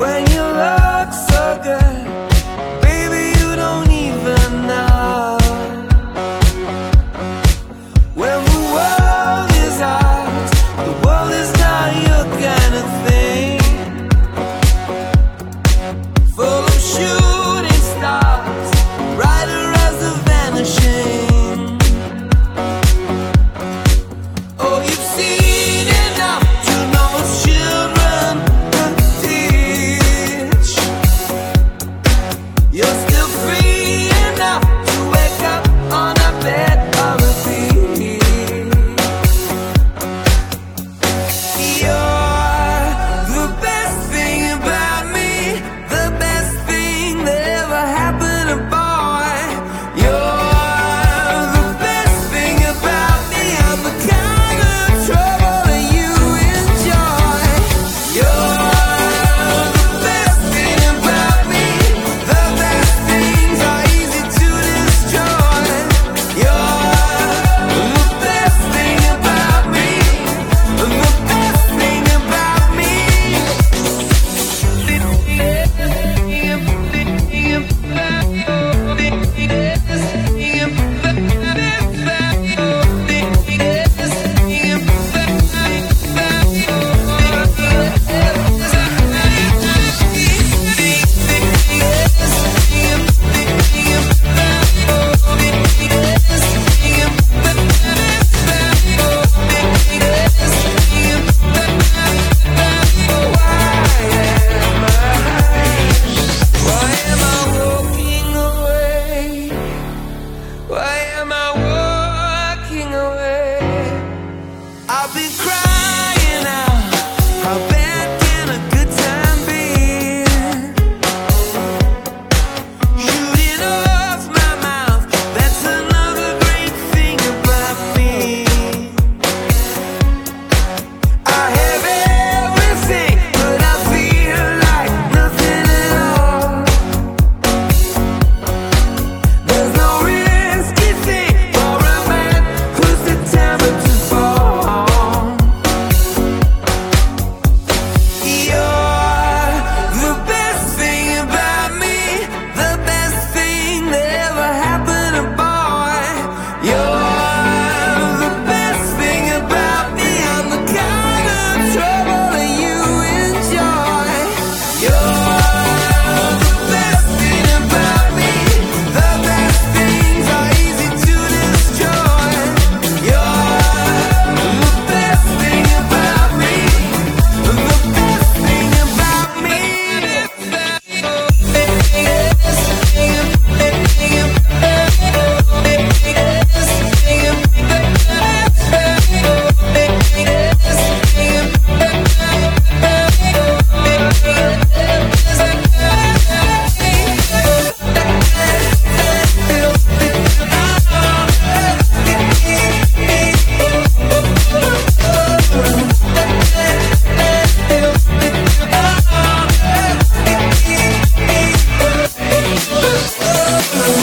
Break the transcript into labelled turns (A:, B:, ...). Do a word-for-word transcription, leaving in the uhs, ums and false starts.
A: when you look so good. Baby, you don't even know. When the world is ours, the world is not your kind of thing. Full of shooting stars, brighter as the vanishing. Oh, you've seen enough to know it's children could teach. You're still free enough to wake up on a bed of a beach. You're the best thing about me, the best thing that ever happened to boy. You're the best thing about me, I'm the kind of trouble that you enjoy. You're the best thing about me, the best things are easy to destroy. You're the best thing about me, the best thing about me. Why am I walking away? Why am I walking away? I've been crying out, how bad can a good time be? Shooting off my mouth, that's another great thing about me. I have everything, but I feel like nothing at all. There's no risky thing for a man who's determined to fall. You're the best thing about me, the best thing that ever happened to boy. You're the best thing about me, I'm the kind of trouble that you enjoy. You're the best thing about me, the best things are easy to destroy. You're the best thing about me, the best thing about me. Oh,